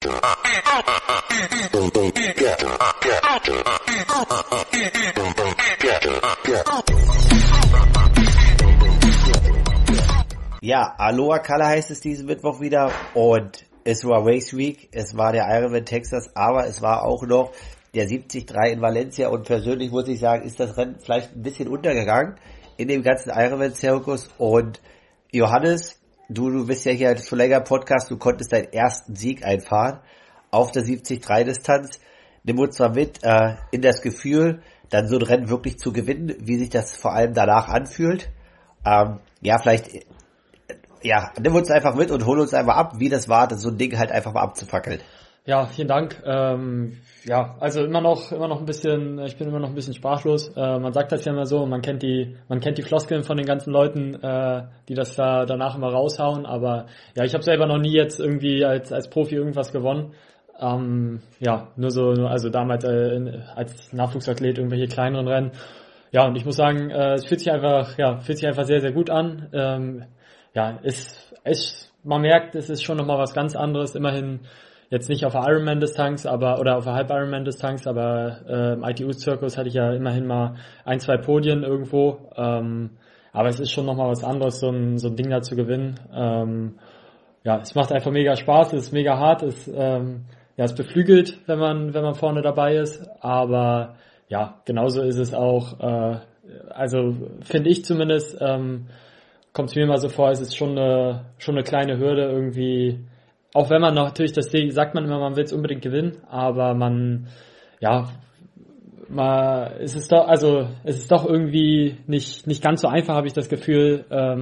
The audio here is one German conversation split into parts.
Ja, Aloha Kalle heißt es diesen Mittwoch wieder und es war Race Week, es war der Ironman Texas, aber es war auch noch der 73 in Valencia und persönlich muss ich sagen, ist das Rennen vielleicht ein bisschen untergegangen in dem ganzen Ironman-Zirkus und Johannes, du bist ja hier schon länger im Podcast, du konntest deinen ersten Sieg einfahren auf der 73-Distanz. Nimm uns mal mit in das Gefühl, dann so ein Rennen wirklich zu gewinnen, wie sich das vor allem danach anfühlt. Nimm uns einfach mit und hol uns einfach ab, wie das war, so ein Ding halt einfach mal abzufackeln. Ja, vielen Dank. Also immer noch ein bisschen, ich bin immer noch ein bisschen sprachlos. Man sagt das ja immer so, man kennt die Floskeln von den ganzen Leuten, die das da danach immer raushauen, aber ja, ich habe selber noch nie jetzt irgendwie als Profi irgendwas gewonnen. Also damals als Nachwuchsathlet irgendwelche kleineren Rennen. Ja, und ich muss sagen, es fühlt sich einfach sehr, sehr gut an. Man merkt, es ist schon nochmal was ganz anderes, immerhin jetzt nicht auf der Ironman-Distanz, oder auf der Halb-Ironman-Distanz, aber im ITU-Zirkus hatte ich ja immerhin mal 1-2 Podien irgendwo, aber es ist schon nochmal was anderes, so ein Ding da zu gewinnen. Es macht einfach mega Spaß, es ist mega hart, es beflügelt, wenn man vorne dabei ist, aber ja, genauso ist es auch, finde ich zumindest, kommt es mir immer so vor, es ist schon eine kleine Hürde irgendwie, auch wenn man natürlich sagt man immer, man will es unbedingt gewinnen, aber es ist doch irgendwie nicht ganz so einfach, habe ich das Gefühl,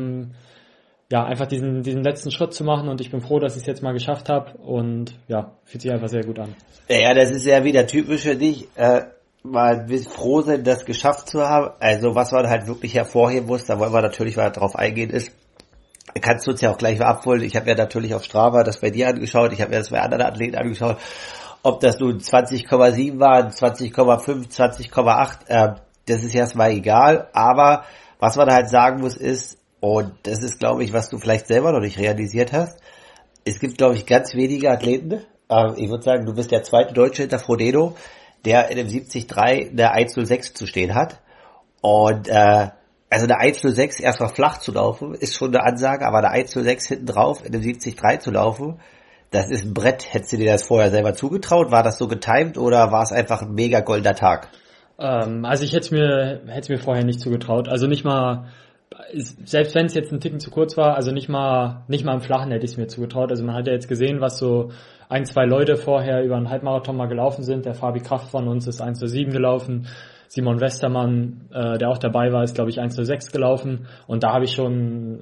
einfach diesen letzten Schritt zu machen und ich bin froh, dass ich es jetzt mal geschafft habe und ja, fühlt sich einfach sehr gut an. Ja, das ist ja wieder typisch für dich, mal froh sein, das geschafft zu haben. Also was man halt wirklich hervorheben muss, da wollen wir natürlich mal drauf eingehen, ist, kannst du uns ja auch gleich mal abholen. Ich habe ja natürlich auf Strava das bei dir angeschaut, ich habe mir das bei anderen Athleten angeschaut, ob das nun 20,7 waren, 20,5, 20,8, das ist erstmal egal, aber was man halt sagen muss ist, und das ist, glaube ich, was du vielleicht selber noch nicht realisiert hast, es gibt, glaube ich, ganz wenige Athleten, ich würde sagen, du bist der zweite Deutsche hinter Frodeno, der in dem 73 eine 1:06 zu stehen hat. Und also eine 1:06 erstmal flach zu laufen, ist schon eine Ansage, aber eine 1:06 hinten drauf in dem 73 zu laufen, das ist ein Brett. Hättest du dir das vorher selber zugetraut? War das so getimed oder war es einfach ein mega goldener Tag? Ich hätte mir vorher nicht zugetraut. Also nicht mal, selbst wenn es jetzt ein Ticken zu kurz war, also nicht mal im Flachen hätte ich es mir zugetraut. Also man hat ja jetzt gesehen, was so 1-2 Leute vorher über einen Halbmarathon mal gelaufen sind. Der Fabi Kraft von uns ist 1:07 gelaufen. Simon Westermann, der auch dabei war, ist, glaube ich, 1:06 gelaufen. Und da habe ich schon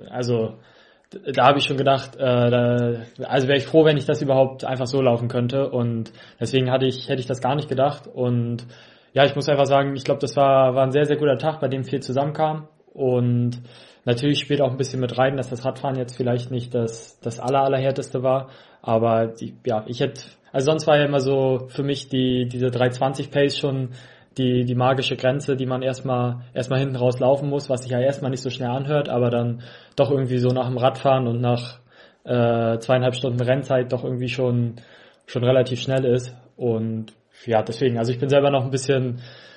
gedacht, wäre ich froh, wenn ich das überhaupt einfach so laufen könnte. Und deswegen hätte ich das gar nicht gedacht. Und ja, ich muss einfach sagen, ich glaube, das war ein sehr, sehr guter Tag, bei dem viel zusammenkam. Und natürlich spielt auch ein bisschen mit rein, dass das Radfahren jetzt vielleicht nicht das allerhärteste war. Aber sonst war ja immer so für mich diese 3:20 Pace schon die magische Grenze, die man erstmal hinten raus laufen muss, was sich ja erstmal nicht so schnell anhört, aber dann doch irgendwie so nach dem Radfahren und nach 2,5 Stunden Rennzeit doch irgendwie schon relativ schnell ist. Und ja, deswegen, also ich bin selber noch ein bisschen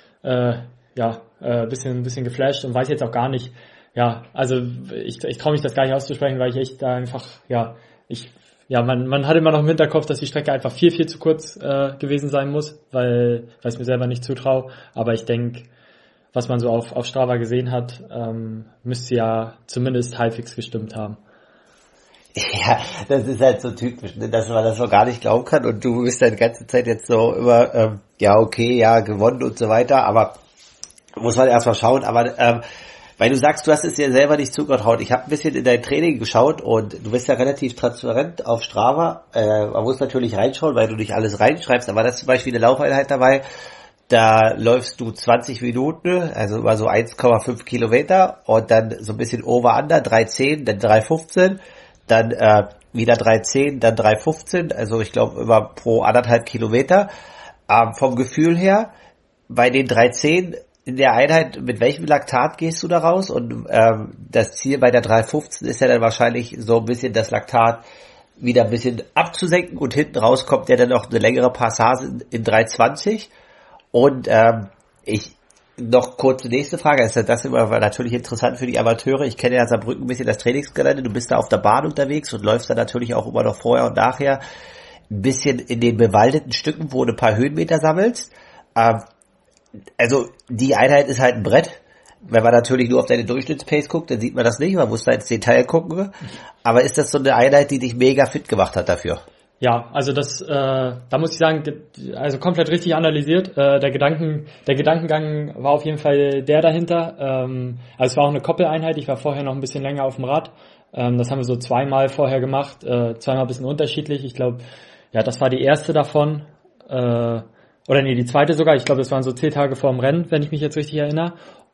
bisschen geflasht und weiß jetzt auch gar nicht, ich traue mich das gar nicht auszusprechen, weil ich echt einfach, man hat immer noch im Hinterkopf, dass die Strecke einfach viel, viel zu kurz gewesen sein muss, weil ich es mir selber nicht zutraue. Aber ich denke, was man so auf Strava gesehen hat, müsste ja zumindest halbwegs gestimmt haben. Ja, das ist halt so typisch, ne, dass man das so gar nicht glauben kann und du bist dann die ganze Zeit jetzt so immer, gewonnen und so weiter, aber muss man erstmal schauen, aber weil du sagst, du hast es dir selber nicht zugetraut. Ich habe ein bisschen in dein Training geschaut und du bist ja relativ transparent auf Strava. Man muss natürlich reinschauen, weil du nicht alles reinschreibst, aber da ist zum Beispiel eine Laufeinheit dabei, da läufst du 20 Minuten, also immer so 1,5 Kilometer und dann so ein bisschen over-under, 3:10, dann 3:15, dann wieder 3:10, dann 3:15, also ich glaube immer pro 1,5 Kilometer. Vom Gefühl her, bei den 3:10 in der Einheit, mit welchem Laktat gehst du da raus? Und das Ziel bei der 3:15 ist ja dann wahrscheinlich so ein bisschen das Laktat wieder ein bisschen abzusenken und hinten raus kommt ja dann noch eine längere Passage in 3,20 und ich noch kurz die nächste Frage, ist das immer natürlich interessant für die Amateure, ich kenne ja Saarbrücken ein bisschen das Trainingsgelände, du bist da auf der Bahn unterwegs und läufst da natürlich auch immer noch vorher und nachher ein bisschen in den bewaldeten Stücken, wo du ein paar Höhenmeter sammelst, also die Einheit ist halt ein Brett. Wenn man natürlich nur auf deine Durchschnittspace guckt, dann sieht man das nicht, man muss da ins Detail gucken. Aber ist das so eine Einheit, die dich mega fit gemacht hat dafür? Ja, also da muss ich sagen, also komplett richtig analysiert. Der Gedankengang war auf jeden Fall der dahinter. Also es war auch eine Koppeleinheit, ich war vorher noch ein bisschen länger auf dem Rad. Das haben wir so zweimal vorher gemacht, zweimal ein bisschen unterschiedlich. Ich glaube, ja, das war die erste davon. Oder nee, die zweite sogar. Ich glaube, das waren so 10 Tage vor dem Rennen, wenn ich mich jetzt richtig erinnere.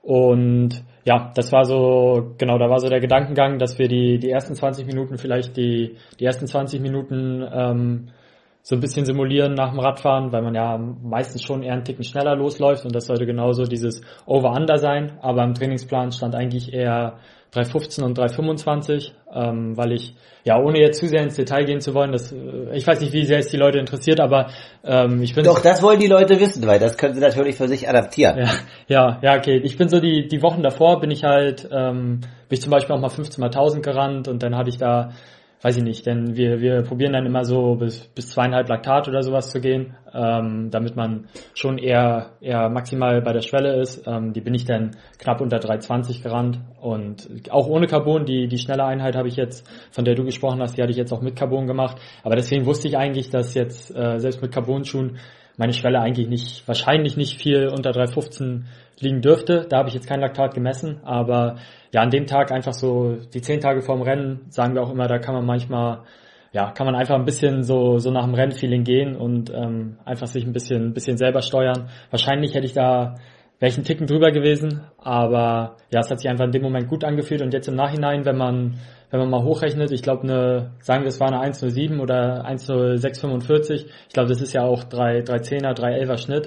Und ja, das war so, genau, da war so der Gedankengang, dass wir die ersten 20 Minuten vielleicht die ersten 20 Minuten so ein bisschen simulieren nach dem Radfahren, weil man ja meistens schon eher einen Ticken schneller losläuft und das sollte genauso dieses Over-Under sein, aber im Trainingsplan stand eigentlich eher 3,15 und 3,25, weil ich, ja, ohne jetzt zu sehr ins Detail gehen zu wollen, ich weiß nicht, wie sehr es die Leute interessiert, aber ich bin... Doch, das wollen die Leute wissen, weil das können sie natürlich für sich adaptieren. Ja, okay. Ich bin so die Wochen davor, bin ich zum Beispiel auch mal 15 mal 1000 gerannt und dann hatte ich da, weiß ich nicht, denn wir probieren dann immer so bis 2,5 Laktat oder sowas zu gehen, damit man schon eher maximal bei der Schwelle ist. Die bin ich dann knapp unter 3,20 gerannt und auch ohne Carbon, die schnelle Einheit habe ich jetzt, von der du gesprochen hast, die hatte ich jetzt auch mit Carbon gemacht, aber deswegen wusste ich eigentlich, dass jetzt selbst mit Carbon-Schuhen meine Schwelle eigentlich wahrscheinlich nicht viel unter 3,15 liegen dürfte. Da habe ich jetzt kein Laktat gemessen, aber ja, an dem Tag einfach so die 10 Tage vorm Rennen, sagen wir auch immer, da kann man manchmal, ja, kann man einfach ein bisschen so nach dem Rennfeeling gehen und einfach sich ein bisschen selber steuern. Wahrscheinlich wäre ich einen Ticken drüber gewesen, aber ja, es hat sich einfach in dem Moment gut angefühlt und jetzt im Nachhinein, wenn man mal hochrechnet, ich glaube sagen wir es war eine 1,07 oder 1,0645, ich glaube das ist ja auch 3,10er, 3,11er Schnitt,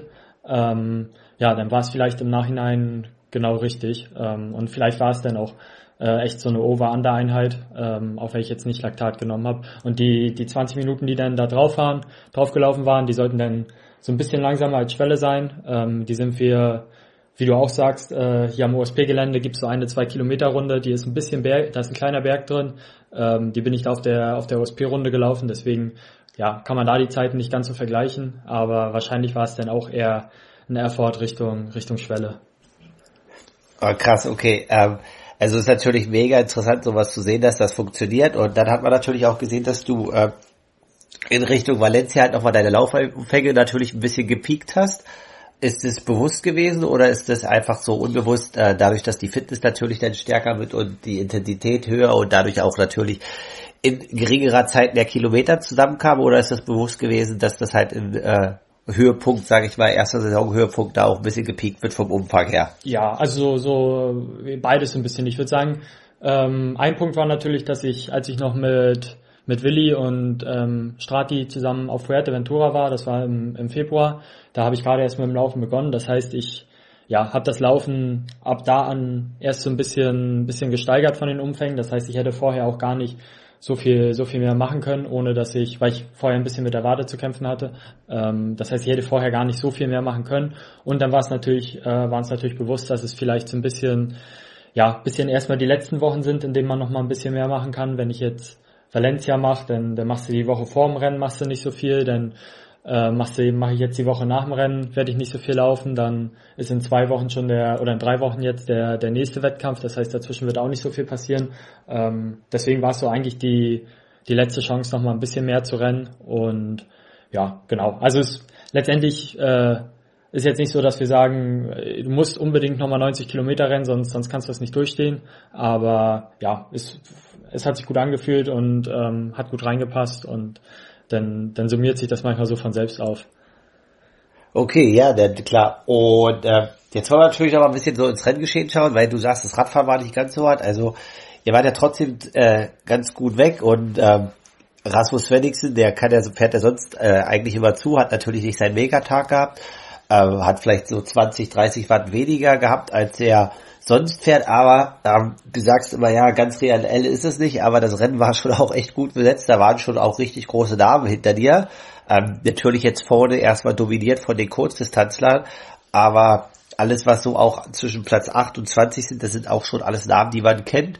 ja, dann war es vielleicht im Nachhinein genau richtig und vielleicht war es dann auch echt so eine Over-Under-Einheit, auch wenn ich jetzt nicht Laktat genommen habe und die 20 Minuten, die dann da draufgelaufen waren, die sollten dann so ein bisschen langsamer als Schwelle sein, die sind wir, wie du auch sagst, hier am OSP-Gelände gibt es so eine 2-Kilometer-Runde, die ist ein bisschen da ist ein kleiner Berg drin, die bin ich da auf der OSP-Runde gelaufen, deswegen ja, kann man da die Zeiten nicht ganz so vergleichen, aber wahrscheinlich war es dann auch eher ein Effort Richtung Schwelle. Oh, krass, okay. Also ist natürlich mega interessant, sowas zu sehen, dass das funktioniert. Und dann hat man natürlich auch gesehen, dass du in Richtung Valencia halt nochmal deine Laufumfänge natürlich ein bisschen gepiekt hast. Ist es bewusst gewesen oder ist es einfach so unbewusst, dadurch, dass die Fitness natürlich dann stärker wird und die Intensität höher und dadurch auch natürlich in geringerer Zeit mehr Kilometer zusammenkam? Oder ist das bewusst gewesen, dass das halt im Höhepunkt, sage ich mal, erster Saisonhöhepunkt da auch ein bisschen gepiekt wird vom Umfang her? Ja, also so beides ein bisschen. Ich würde sagen, ein Punkt war natürlich, dass als ich noch mit Willi und Strati zusammen auf Fuerteventura war, das war im Februar, da habe ich gerade erst mit dem Laufen begonnen. Das heißt, ich habe das Laufen ab da an erst so ein bisschen gesteigert von den Umfängen. Das heißt, ich hätte vorher auch gar nicht so viel mehr machen können, weil ich vorher ein bisschen mit der Wade zu kämpfen hatte. Das heißt, ich hätte vorher gar nicht so viel mehr machen können. Und dann waren es natürlich bewusst, dass es vielleicht so ein bisschen erstmal die letzten Wochen sind, in denen man noch mal ein bisschen mehr machen kann. Wenn ich jetzt Valencia mache, dann machst du die Woche vor dem Rennen machst du nicht so viel, dann mache ich jetzt die Woche nach dem Rennen, werde ich nicht so viel laufen, dann ist in 2 Wochen schon in 3 Wochen jetzt der nächste Wettkampf, das heißt, dazwischen wird auch nicht so viel passieren. Deswegen war es so eigentlich die letzte Chance, noch mal ein bisschen mehr zu rennen und ja, genau. Also letztendlich ist jetzt nicht so, dass wir sagen, du musst unbedingt nochmal 90 Kilometer rennen, sonst kannst du das nicht durchstehen, aber ja, es hat sich gut angefühlt und hat gut reingepasst und dann summiert sich das manchmal so von selbst auf. Okay, ja, klar. Und jetzt wollen wir natürlich noch mal ein bisschen so ins Renngeschehen schauen, weil du sagst, das Radfahren war nicht ganz so hart. Also ihr wart ja trotzdem ganz gut weg und Rasmus Svenningsen, fährt ja sonst eigentlich immer zu, hat natürlich nicht seinen Megatag gehabt. hat vielleicht so 20, 30 Watt weniger gehabt, als er sonst fährt, aber du sagst immer, ja, ganz reell ist es nicht, aber das Rennen war schon auch echt gut besetzt, da waren schon auch richtig große Namen hinter dir. Natürlich jetzt vorne erstmal dominiert von den Kurzdistanzlern, aber alles, was so auch zwischen Platz 8 und 20 sind, das sind auch schon alles Namen, die man kennt.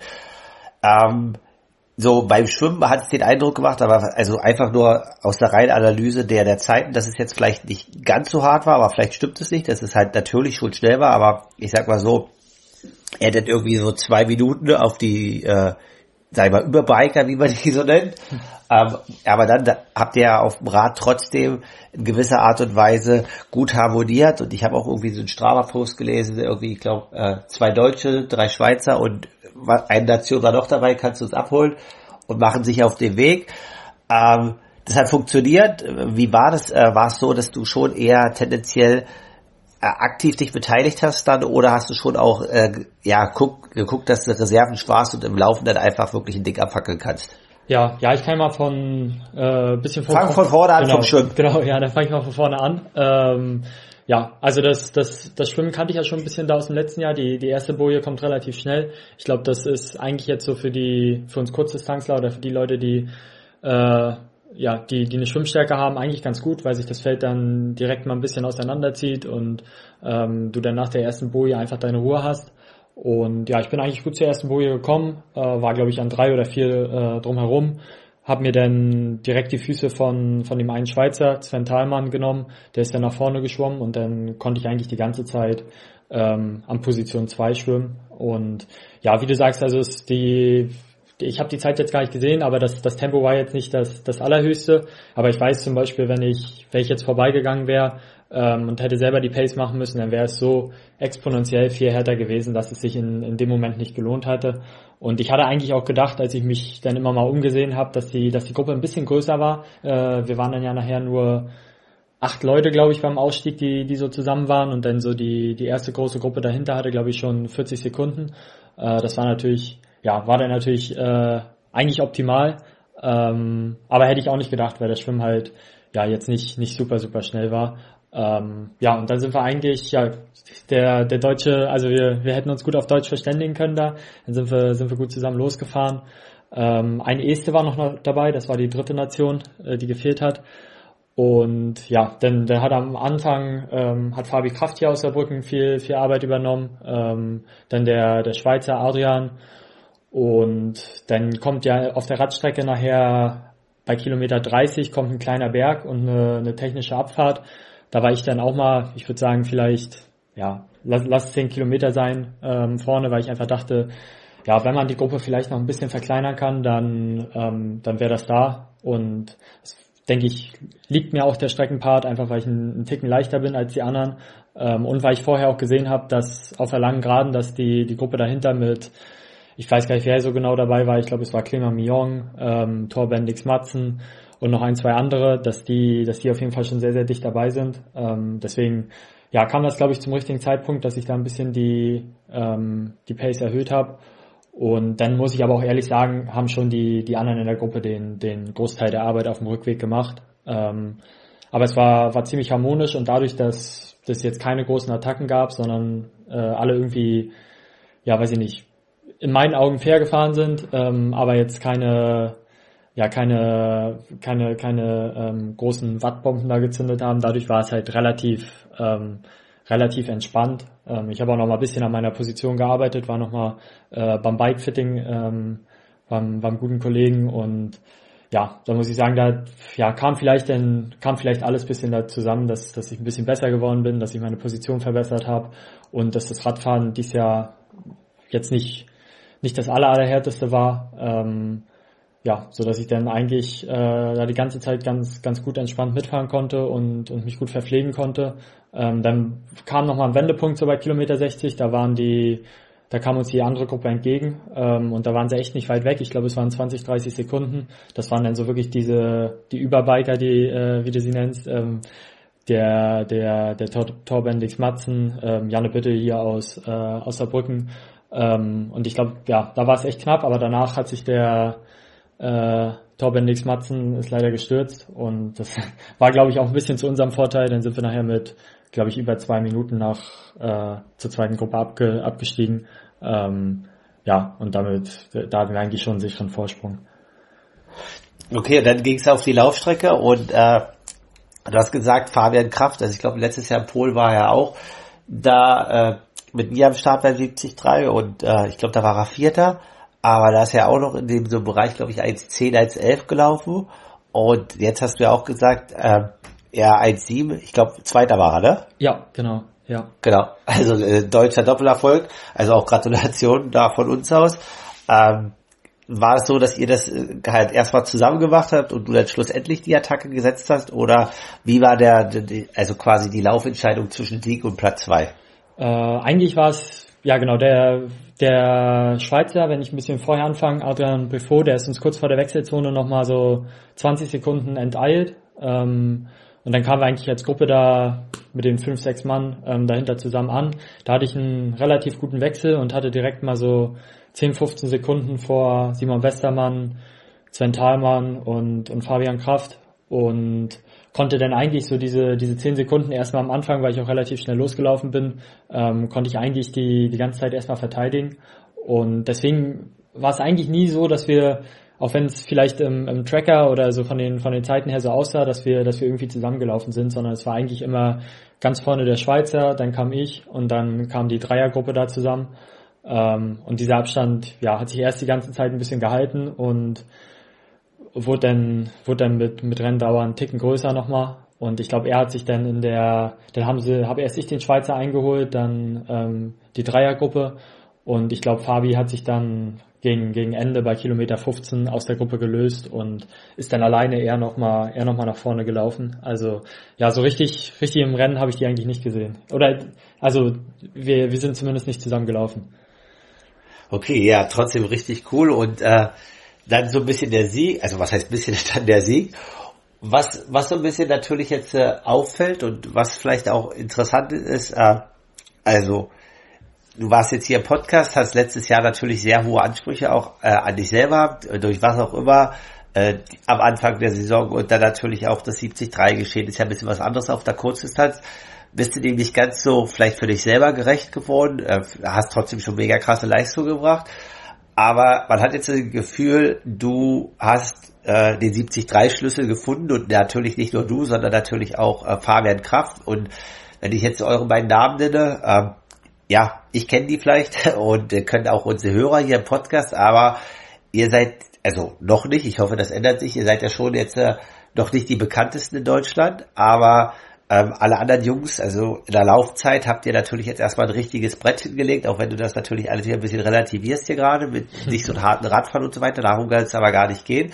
So beim Schwimmen hat es den Eindruck gemacht, aber also einfach nur aus der reinen Analyse der Zeiten, dass es jetzt vielleicht nicht ganz so hart war, aber vielleicht stimmt es nicht, dass es halt natürlich schon schnell war, aber ich sag mal so, er hat irgendwie so 2 Minuten auf die, sag ich mal, Überbiker, wie man die so nennt. Aber dann habt ihr ja auf dem Rad trotzdem in gewisser Art und Weise gut harmoniert. Und ich habe auch irgendwie so einen Strava-Post gelesen, irgendwie, ich glaube, 2 Deutsche, 3 Schweizer und eine Nation war noch dabei, kannst du uns abholen und machen sich auf den Weg. Das hat funktioniert. Wie war das? War es so, dass du schon eher tendenziell aktiv dich beteiligt hast dann, oder hast du schon auch geguckt, dass du Reserven sparst und im Laufen dann einfach wirklich ein Ding abfackeln kannst? Ja, ich kann mal von bisschen Fang von vorne an, genau, vom Schwimmen. Genau, ja, dann fange ich mal von vorne an. Also das Schwimmen kannte ich ja schon ein bisschen da aus dem letzten Jahr. Die erste Boje kommt relativ schnell. Ich glaube, das ist eigentlich jetzt so für uns Kurzdistanzler oder für die Leute, die eine Schwimmstärke haben, eigentlich ganz gut, weil sich das Feld dann direkt mal ein bisschen auseinanderzieht und du dann nach der ersten Boje einfach deine Ruhe hast. Und ja, ich bin eigentlich gut zur ersten Boje gekommen, war glaube ich an 3 oder 4 drumherum, habe mir dann direkt die Füße von dem einen Schweizer, Sven Thalmann, genommen, der ist dann nach vorne geschwommen und dann konnte ich eigentlich die ganze Zeit an Position 2 schwimmen. Und ja, wie du sagst, also ich habe die Zeit jetzt gar nicht gesehen, aber das Tempo war jetzt nicht das allerhöchste. Aber ich weiß zum Beispiel, wenn ich jetzt vorbeigegangen wäre und hätte selber die Pace machen müssen, dann wäre es so exponentiell viel härter gewesen, dass es sich in dem Moment nicht gelohnt hatte. Und ich hatte eigentlich auch gedacht, als ich mich dann immer mal umgesehen habe, dass die Gruppe ein bisschen größer war. Wir waren dann ja nachher nur 8 Leute, glaube ich, beim Ausstieg, die so zusammen waren, und dann so die erste große Gruppe dahinter hatte, glaube ich, schon 40 Sekunden. Das war dann natürlich eigentlich optimal, aber hätte ich auch nicht gedacht, weil das Schwimmen halt jetzt nicht super, super schnell war. Und dann sind wir eigentlich, der Deutsche, also wir hätten uns gut auf Deutsch verständigen können da, dann sind wir gut zusammen losgefahren. Ein Este war noch dabei, das war die dritte Nation, die gefehlt hat. Und ja, dann hat am Anfang hat Fabi Kraft hier aus Saarbrücken viel Arbeit übernommen, dann der Schweizer Adrian, und dann kommt ja auf der Radstrecke nachher bei Kilometer 30 kommt ein kleiner Berg und eine technische Abfahrt. Da war ich dann auch mal, ich würde sagen vielleicht, lass 10 Kilometer sein vorne, weil ich einfach dachte, wenn man die Gruppe vielleicht noch ein bisschen verkleinern kann, dann wäre das da. Und das, denke ich, liegt mir auch der Streckenpart, einfach weil ich einen Ticken leichter bin als die anderen, und weil ich vorher auch gesehen habe, dass auf der langen Geraden, dass die Gruppe dahinter mit, ich weiß gar nicht, wer so genau dabei war, ich glaube, es war Clément Mignon, Thor Bendix Madsen und noch 1, 2 andere, dass die auf jeden Fall schon sehr, sehr dicht dabei sind. Deswegen kam das, glaube ich, zum richtigen Zeitpunkt, dass ich da ein bisschen die Pace erhöht habe. Und dann muss ich aber auch ehrlich sagen, haben schon die anderen in der Gruppe den Großteil der Arbeit auf dem Rückweg gemacht. Aber es war ziemlich harmonisch, und dadurch, dass es jetzt keine großen Attacken gab, sondern alle irgendwie, weiß ich nicht, in meinen Augen fair gefahren sind, aber jetzt keine großen Wattbomben da gezündet haben. Dadurch war es halt relativ entspannt. Ich habe auch noch mal ein bisschen an meiner Position gearbeitet, war noch mal beim Bikefitting beim guten Kollegen, und da muss ich sagen, da kam vielleicht alles ein bisschen da zusammen, dass ich ein bisschen besser geworden bin, dass ich meine Position verbessert habe und dass das Radfahren dieses Jahr jetzt nicht das allerhärteste war. So dass ich dann eigentlich die ganze Zeit ganz gut entspannt mitfahren konnte und mich gut verpflegen konnte. Dann kam nochmal ein Wendepunkt so bei Kilometer 60, da kam uns die andere Gruppe entgegen, und da waren sie echt nicht weit weg. Ich glaube, es waren 20, 30 Sekunden. Das waren dann so wirklich die Überbiker, wie du sie nennst, der Thor Bendix Madsen, Janne Bitte hier aus Saarbrücken. Und ich glaube, da war es echt knapp, aber danach hat sich der Torben Nix Madsen ist leider gestürzt und das war, glaube ich, auch ein bisschen zu unserem Vorteil. Dann sind wir nachher mit, glaube ich, über 2 Minuten zur zweiten Gruppe abgestiegen. Ja, und damit, da hatten wir eigentlich schon einen sicheren Vorsprung. Okay, und dann ging es auf die Laufstrecke und du hast gesagt, Fabian Kraft, also ich glaube letztes Jahr in Polen war er auch da mit mir am Start bei 73 und ich glaube da war er Vierter, aber da ist er auch noch in dem so Bereich, glaube ich, 1,10, 1,11 gelaufen und jetzt hast du ja auch gesagt, er 1,7, ich glaube Zweiter war er, ne? Ja, genau, ja. Genau, also deutscher Doppelerfolg, also auch Gratulation da von uns aus. War es so, dass ihr das halt erstmal zusammen gemacht habt und du dann schlussendlich die Attacke gesetzt hast? Oder wie war also quasi die Laufentscheidung zwischen Sieg und Platz 2? Eigentlich war es, ja genau, der Schweizer, wenn ich ein bisschen vorher anfange, Adrian Briffaut, der ist uns kurz vor der Wechselzone nochmal so 20 Sekunden enteilt. Und dann kamen wir eigentlich als Gruppe da mit den 5, 6 Mann dahinter zusammen an. Da hatte ich einen relativ guten Wechsel und hatte direkt mal so 10, 15 Sekunden vor Simon Westermann, Sven Thalmann und Fabian Kraft und konnte dann eigentlich so diese 10 Sekunden erstmal am Anfang, weil ich auch relativ schnell losgelaufen bin, konnte ich eigentlich die ganze Zeit erstmal verteidigen und deswegen war es eigentlich nie so, dass wir, auch wenn es vielleicht im Tracker oder so von den Zeiten her so aussah, dass wir irgendwie zusammengelaufen sind, sondern es war eigentlich immer ganz vorne der Schweizer, dann kam ich und dann kam die Dreiergruppe da zusammen. Und dieser Abstand, ja, hat sich erst die ganze Zeit ein bisschen gehalten und wurde dann mit Renndauer einen Ticken größer nochmal. Und ich glaube, er hat sich dann habe erst ich den Schweizer eingeholt, dann die Dreiergruppe. Und ich glaube, Fabi hat sich dann gegen Ende bei Kilometer 15 aus der Gruppe gelöst und ist dann alleine eher noch mal nach vorne gelaufen. Also ja, so richtig im Rennen habe ich die eigentlich nicht gesehen. Oder also wir sind zumindest nicht zusammen gelaufen. Okay, ja, trotzdem richtig cool und dann so ein bisschen der Sieg, also was heißt ein bisschen dann der Sieg, was so ein bisschen natürlich jetzt auffällt und was vielleicht auch interessant ist, also du warst jetzt hier im Podcast, hast letztes Jahr natürlich sehr hohe Ansprüche auch an dich selber, durch was auch immer, am Anfang der Saison und dann natürlich auch das 73 geschehen, ist ja ein bisschen was anderes auf der Kurzdistanz. Bist du dem nicht ganz so vielleicht für dich selber gerecht geworden, hast trotzdem schon mega krasse Leistung gebracht, aber man hat jetzt das Gefühl, du hast den 73-Schlüssel gefunden und natürlich nicht nur du, sondern natürlich auch Fabian Kraft und wenn ich jetzt eure beiden Namen nenne, ja, ich kenne die vielleicht und können auch unsere Hörer hier im Podcast, aber ihr seid, also noch nicht, ich hoffe, das ändert sich, ihr seid ja schon jetzt noch nicht die bekanntesten in Deutschland, aber alle anderen Jungs, also in der Laufzeit habt ihr natürlich jetzt erstmal ein richtiges Brett hingelegt, auch wenn du das natürlich alles hier ein bisschen relativierst hier gerade, mit nicht so einem harten Radfahren und so weiter, darum kann es aber gar nicht gehen.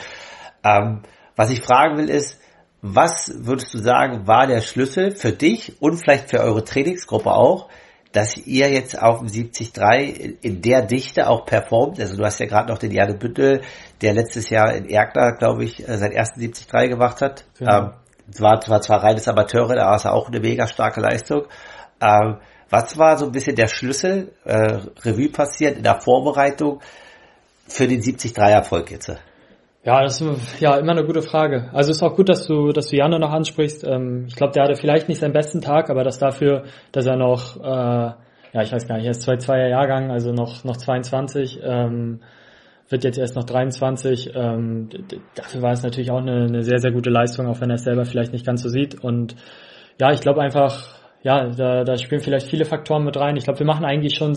Was ich fragen will ist, was würdest du sagen, war der Schlüssel für dich und vielleicht für eure Trainingsgruppe auch, dass ihr jetzt auf dem 73 in der Dichte auch performt? Also du hast ja gerade noch den Janne Büttel, der letztes Jahr in Erkner, glaube ich, seinen ersten 73 gemacht hat. Genau. War zwar reines Amateure, da war es auch eine mega starke Leistung. Was war so ein bisschen der Schlüssel, Revue passiert in der Vorbereitung für den 73-Erfolg jetzt? Ja, das ist ja immer eine gute Frage. Also es ist auch gut, dass du Janne noch ansprichst. Ich glaube, der hatte vielleicht nicht seinen besten Tag, aber dass er noch, ich weiß gar nicht, er ist 2er Jahrgang, also noch 22, wird jetzt erst noch 23. Dafür war es natürlich auch eine sehr, sehr gute Leistung, auch wenn er es selber vielleicht nicht ganz so sieht. Und ja, ich glaube einfach, ja, da spielen vielleicht viele Faktoren mit rein. Ich glaube, wir machen eigentlich schon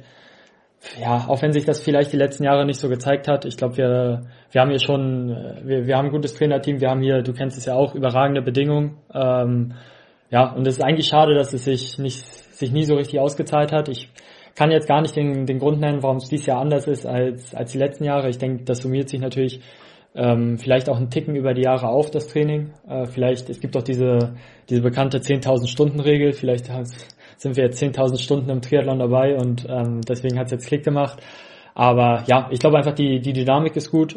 auch wenn sich das vielleicht die letzten Jahre nicht so gezeigt hat, ich glaube, wir haben hier schon, wir haben ein gutes Trainerteam, wir haben hier, du kennst es ja auch, überragende Bedingungen. Und es ist eigentlich schade, dass es sich nie so richtig ausgezahlt hat. Ich kann jetzt gar nicht den Grund nennen, warum es dieses Jahr anders ist als die letzten Jahre. Ich denke, das summiert sich natürlich vielleicht auch einen Ticken über die Jahre auf, das Training. Es gibt auch diese bekannte 10.000 Stunden Regel, vielleicht sind wir jetzt 10.000 Stunden im Triathlon dabei und deswegen hat es jetzt Klick gemacht. Aber ja, ich glaube einfach, die Dynamik ist gut.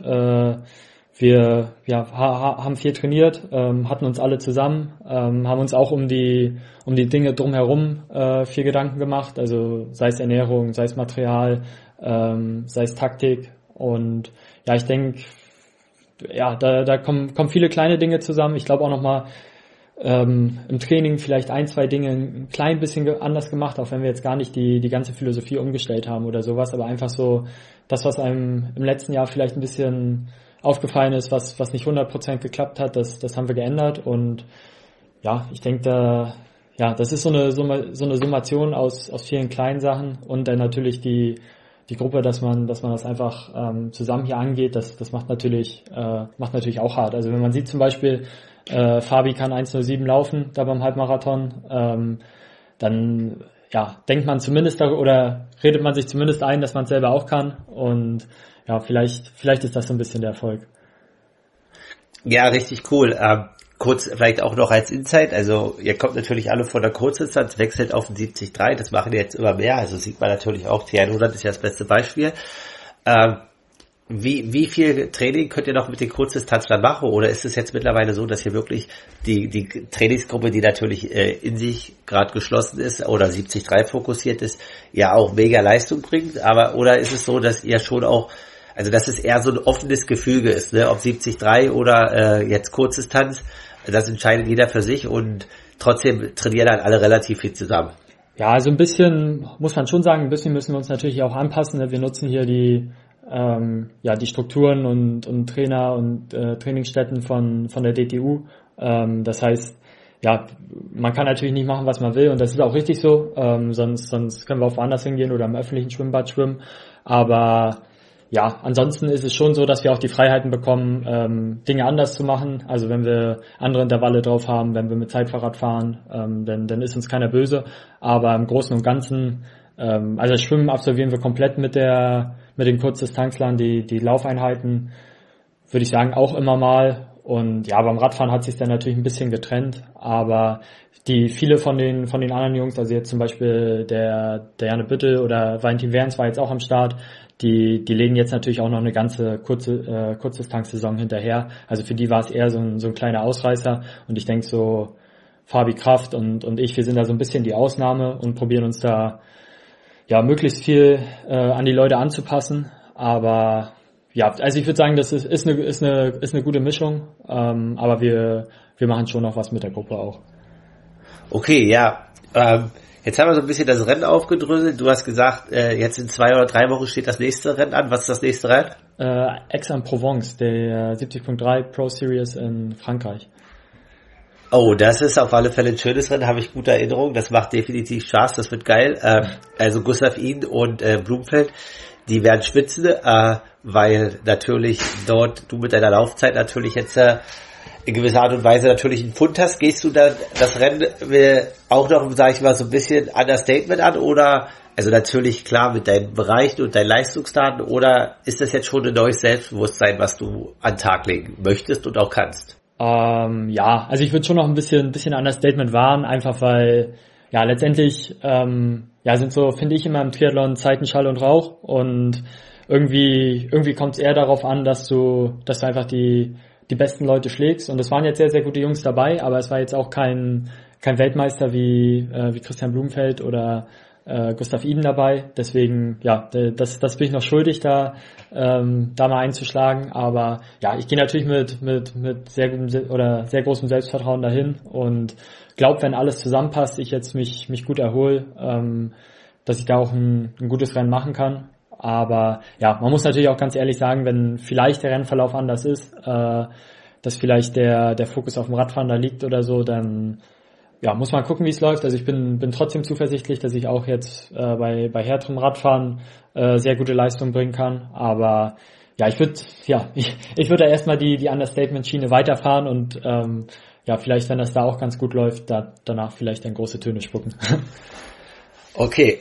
Wir haben viel trainiert, hatten uns alle zusammen, haben uns auch um die Dinge drumherum viel Gedanken gemacht, also sei es Ernährung, sei es Material, sei es Taktik. Und ja, ich denke, ja, da kommen viele kleine Dinge zusammen. Ich glaube auch nochmal im Training vielleicht ein, zwei Dinge ein klein bisschen anders gemacht, auch wenn wir jetzt gar nicht die ganze Philosophie umgestellt haben oder sowas, aber einfach so das, was einem im letzten Jahr vielleicht ein bisschen aufgefallen ist, was nicht 100% geklappt hat, das haben wir geändert und ja, ich denke das ist so eine Summation aus vielen kleinen Sachen und dann natürlich die Gruppe, dass man das einfach zusammen hier angeht, das macht natürlich auch hart. Also wenn man sieht zum Beispiel, Fabi kann 1:07 laufen, da beim Halbmarathon, dann denkt man zumindest oder redet man sich zumindest ein, dass man es selber auch kann und ja, vielleicht ist das so ein bisschen der Erfolg. Ja, richtig cool. Kurz vielleicht auch noch als Insight, also ihr kommt natürlich alle von der Kurzdistanz, wechselt auf den 70-3, das machen jetzt immer mehr, also sieht man natürlich auch, T100 ist ja das beste Beispiel. Wie viel Training könnt ihr noch mit den Kurzdistanzlern machen oder ist es jetzt mittlerweile so, dass ihr wirklich die Trainingsgruppe, die natürlich in sich gerade geschlossen ist oder 70-3 fokussiert ist, ja auch mega Leistung bringt, oder ist es so, dass ihr schon auch, also dass es eher so ein offenes Gefüge ist, ne? Ob 70-3 oder jetzt Kurzdistanz, das entscheidet jeder für sich und trotzdem trainieren dann alle relativ viel zusammen. Ja, also ein bisschen muss man schon sagen, ein bisschen müssen wir uns natürlich auch anpassen. Wir nutzen hier die Strukturen und Trainer und Trainingsstätten von der DTU. Das heißt, ja, man kann natürlich nicht machen, was man will und das ist auch richtig so. Sonst können wir auch woanders hingehen oder im öffentlichen Schwimmbad schwimmen. Aber ja, ansonsten ist es schon so, dass wir auch die Freiheiten bekommen, Dinge anders zu machen. Also wenn wir andere Intervalle drauf haben, wenn wir mit Zeitfahrrad fahren, dann ist uns keiner böse. Aber im Großen und Ganzen, also das Schwimmen absolvieren wir komplett mit den Kurzdistanzlern, die Laufeinheiten, würde ich sagen, auch immer mal. Und ja, beim Radfahren hat sich dann natürlich ein bisschen getrennt. Aber viele von den anderen Jungs, also jetzt zum Beispiel der Janne Büttel oder Valentin Werns war jetzt auch am Start, die legen jetzt natürlich auch noch eine ganze Kurzdistanzsaison hinterher. Also für die war es eher so ein kleiner Ausreißer. Und ich denke so, Fabi Kraft und ich, wir sind da so ein bisschen die Ausnahme und probieren uns da ja möglichst viel an die Leute anzupassen. Aber ja, also ich würde sagen, das ist eine gute Mischung. Aber wir machen schon noch was mit der Gruppe auch. Okay, ja. Jetzt haben wir so ein bisschen das Rennen aufgedröselt. Du hast gesagt, jetzt in 2 oder 3 Wochen steht das nächste Rennen an. Was ist das nächste Rennen? Aix-en-Provence, der 70.3 Pro Series in Frankreich. Oh, das ist auf alle Fälle ein schönes Rennen, habe ich gute Erinnerungen. Das macht definitiv Spaß, das wird geil. Also Gustav Iden und Blumfeld, die werden schwitzen, weil natürlich dort du mit deiner Laufzeit natürlich jetzt in gewisser Art und Weise natürlich einen Pfund hast. Gehst du dann das Rennen auch noch, sage ich mal, so ein bisschen Understatement an oder, also natürlich klar mit deinen Bereichen und deinen Leistungsdaten, oder ist das jetzt schon ein neues Selbstbewusstsein, was du an den Tag legen möchtest und auch kannst? Ja, also ich würde schon noch ein bisschen Understatement wahren, einfach weil, ja, letztendlich, sind so, finde ich immer im Triathlon Zeiten Schall und Rauch und irgendwie kommt es eher darauf an, dass du einfach die besten Leute schlägst und es waren jetzt sehr, sehr gute Jungs dabei, aber es war jetzt auch kein Weltmeister wie Christian Blumenfeld oder Gustav Iden dabei, deswegen, ja, das bin ich noch schuldig, da mal einzuschlagen, aber ja, ich gehe natürlich mit sehr gutem oder sehr großem Selbstvertrauen dahin und glaube, wenn alles zusammenpasst, ich jetzt mich gut erhole, dass ich da auch ein gutes Rennen machen kann, aber ja, man muss natürlich auch ganz ehrlich sagen, wenn vielleicht der Rennverlauf anders ist, dass vielleicht der Fokus auf dem Radfahren da liegt oder so, dann ja, muss man gucken, wie es läuft. Also ich bin trotzdem zuversichtlich, dass ich auch jetzt bei härterem Radfahren sehr gute Leistung bringen kann. Aber ja, ich würde da erstmal die Understatement-Schiene weiterfahren und vielleicht, wenn das da auch ganz gut läuft, danach vielleicht dann große Töne spucken. Okay,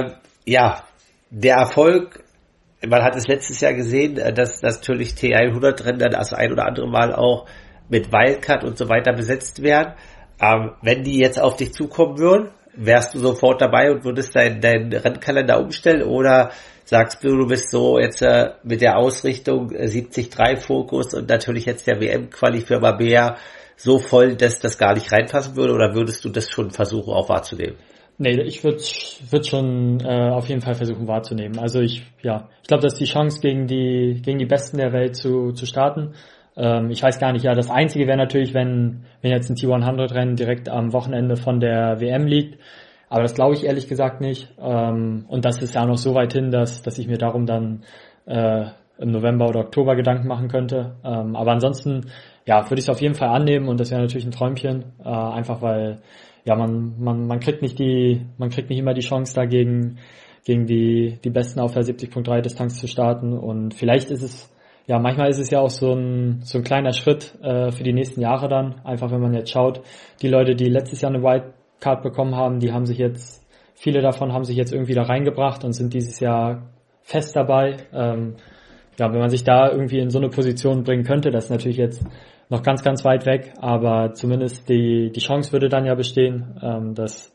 der Erfolg, man hat es letztes Jahr gesehen, dass natürlich T100-Rennen dann das ein oder andere Mal auch mit Wildcard und so weiter besetzt werden. Wenn die jetzt auf dich zukommen würden, wärst du sofort dabei und würdest deinen Rennkalender umstellen oder sagst du bist so jetzt mit der Ausrichtung 70-3 Fokus und natürlich jetzt der WM-Quali für Mabea so voll, dass das gar nicht reinpassen würde, oder würdest du das schon versuchen auch wahrzunehmen? Nee, ich würde schon auf jeden Fall versuchen wahrzunehmen. Also ich glaube, das ist die Chance gegen die Besten der Welt zu starten. Ich weiß gar nicht, ja, das Einzige wäre natürlich, wenn jetzt ein T100-Rennen direkt am Wochenende von der WM liegt. Aber das glaube ich ehrlich gesagt nicht. Und das ist ja noch so weit hin, dass ich mir darum dann im November oder Oktober Gedanken machen könnte. Aber ansonsten, ja, würde ich es auf jeden Fall annehmen und das wäre natürlich ein Träumchen. Einfach weil, ja, man kriegt nicht immer die Chance dagegen, gegen die Besten auf der 70.3 Distanz zu starten. Und vielleicht ist es, ja, manchmal ist es ja auch so ein kleiner Schritt für die nächsten Jahre dann. Einfach wenn man jetzt schaut, die Leute, die letztes Jahr eine Wildcard bekommen haben, viele davon haben sich jetzt irgendwie da reingebracht und sind dieses Jahr fest dabei. Ja, wenn man sich da irgendwie in so eine Position bringen könnte, das ist natürlich jetzt noch ganz, ganz weit weg, aber zumindest die Chance würde dann ja bestehen. Das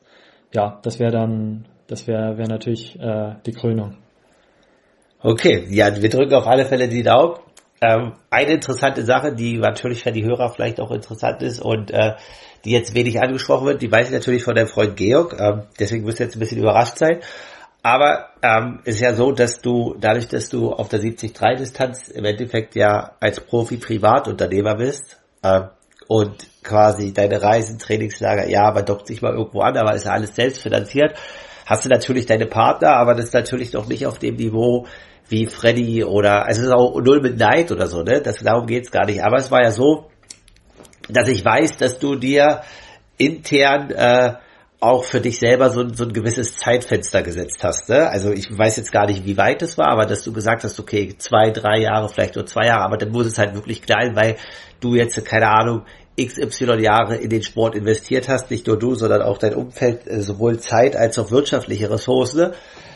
wäre natürlich die Krönung. Okay, ja, wir drücken auf alle Fälle die Daumen. Eine interessante Sache, die natürlich für die Hörer vielleicht auch interessant ist und die jetzt wenig angesprochen wird, die weiß ich natürlich von deinem Freund Georg, deswegen wirst du jetzt ein bisschen überrascht sein. Aber es ist ja so, dass dadurch, dass du auf der 70-3-Distanz im Endeffekt ja als Profi Privatunternehmer bist und quasi deine Reisen, Trainingslager, ja, man dockt sich mal irgendwo an, aber ist ja alles selbst finanziert, hast du natürlich deine Partner, aber das ist natürlich noch nicht auf dem Niveau wie Freddy oder, also es ist auch null mit Neid oder so, ne? Darum geht's gar nicht. Aber es war ja so, dass ich weiß, dass du dir intern auch für dich selber so ein gewisses Zeitfenster gesetzt hast, ne? Also ich weiß jetzt gar nicht, wie weit es war, aber dass du gesagt hast, okay, 2, 3 Jahre, vielleicht nur 2 Jahre, aber dann muss es halt wirklich knallen, weil du jetzt, keine Ahnung, XY Jahre in den Sport investiert hast, nicht nur du, sondern auch dein Umfeld, sowohl Zeit als auch wirtschaftliche Ressourcen.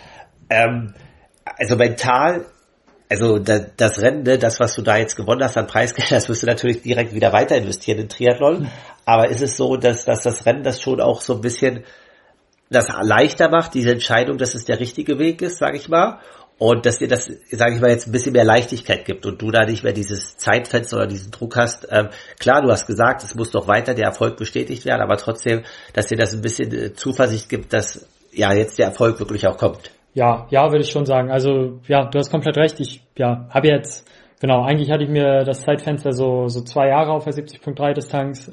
Also mental, also das Rennen, ne, das, was du da jetzt gewonnen hast an Preisgeld, das wirst du natürlich direkt wieder weiter investieren in Triathlon. Aber ist es so, dass das Rennen das schon auch so ein bisschen das leichter macht, diese Entscheidung, dass es der richtige Weg ist, sage ich mal, und dass dir das, sage ich mal, jetzt ein bisschen mehr Leichtigkeit gibt und du da nicht mehr dieses Zeitfenster oder diesen Druck hast. Klar, du hast gesagt, es muss doch weiter der Erfolg bestätigt werden, aber trotzdem, dass dir das ein bisschen Zuversicht gibt, dass ja jetzt der Erfolg wirklich auch kommt. Ja, würde ich schon sagen. Also, ja, du hast komplett recht. Habe jetzt, genau, eigentlich hatte ich mir das Zeitfenster so 2 Jahre auf der 70.3 Distanz,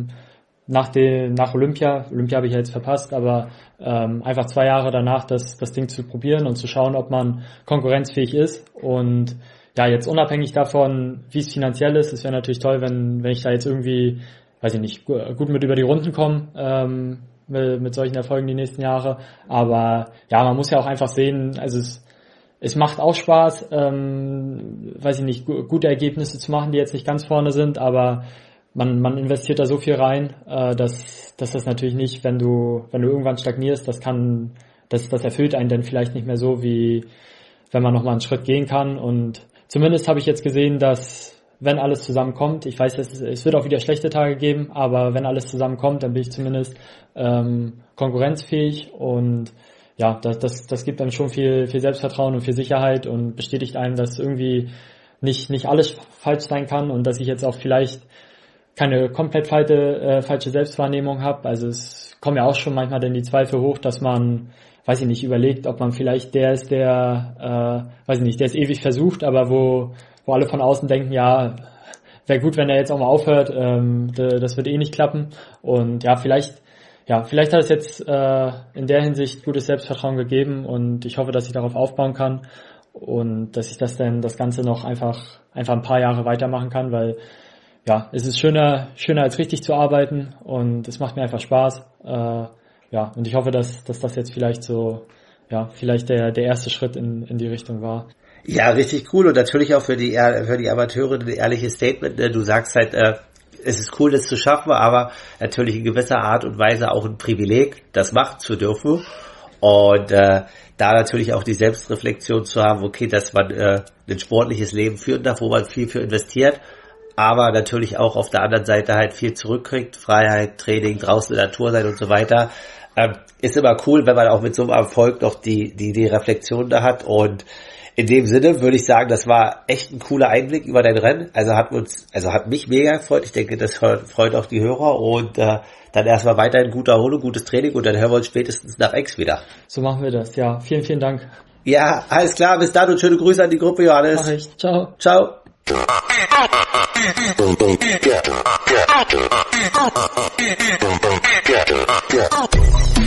nach Olympia habe ich ja jetzt verpasst, aber einfach 2 Jahre danach das Ding zu probieren und zu schauen, ob man konkurrenzfähig ist. Und ja, jetzt unabhängig davon, wie es finanziell ist, es wäre natürlich toll, wenn ich da jetzt irgendwie, weiß ich nicht, gut mit über die Runden komme, mit solchen Erfolgen die nächsten Jahre. Aber ja, man muss ja auch einfach sehen, also es macht auch Spaß, weiß ich nicht, gute Ergebnisse zu machen, die jetzt nicht ganz vorne sind, aber man investiert da so viel rein, dass das natürlich nicht, wenn du irgendwann stagnierst, das erfüllt einen dann vielleicht nicht mehr so, wie wenn man nochmal einen Schritt gehen kann. Und zumindest habe ich jetzt gesehen, dass wenn alles zusammenkommt, ich weiß, es wird auch wieder schlechte Tage geben, aber wenn alles zusammenkommt, dann bin ich zumindest konkurrenzfähig und ja, das gibt einem schon viel Selbstvertrauen und viel Sicherheit und bestätigt einem, dass irgendwie nicht alles falsch sein kann und dass ich jetzt auch vielleicht keine komplett falsche Selbstwahrnehmung habe. Also es kommen ja auch schon manchmal dann die Zweifel hoch, dass man, weiß ich nicht, überlegt, ob man vielleicht der ist, der es ewig versucht, aber wo alle von außen denken, ja, wäre gut, wenn er jetzt auch mal aufhört, das wird eh nicht klappen. Und ja, vielleicht hat es jetzt in der Hinsicht gutes Selbstvertrauen gegeben und ich hoffe, dass ich darauf aufbauen kann und dass ich das Ganze noch einfach ein paar Jahre weitermachen kann, weil ja, es ist schöner als richtig zu arbeiten und es macht mir einfach Spaß. Und ich hoffe, dass das jetzt vielleicht so, ja, vielleicht der erste Schritt in die Richtung war. Ja, richtig cool und natürlich auch für die Amateure ein ehrliches Statement. Du sagst halt, es ist cool, das zu schaffen, aber natürlich in gewisser Art und Weise auch ein Privileg, das machen zu dürfen. Und da natürlich auch die Selbstreflexion zu haben, okay, dass man ein sportliches Leben führen darf, wo man viel für investiert, aber natürlich auch auf der anderen Seite halt viel zurückkriegt, Freiheit, Training, draußen in der Natur sein und so weiter. Ist immer cool, wenn man auch mit so einem Erfolg noch die Reflexion da hat und in dem Sinne würde ich sagen, das war echt ein cooler Einblick über dein Rennen. Also hat mich mega gefreut. Ich denke, das freut auch die Hörer und dann erstmal weiterhin gute Erholung, gutes Training und dann hören wir uns spätestens nach Aix wieder. So machen wir das, ja. Vielen, vielen Dank. Ja, alles klar. Bis dann und schöne Grüße an die Gruppe, Johannes. Mach ich. Ciao. Ciao. Get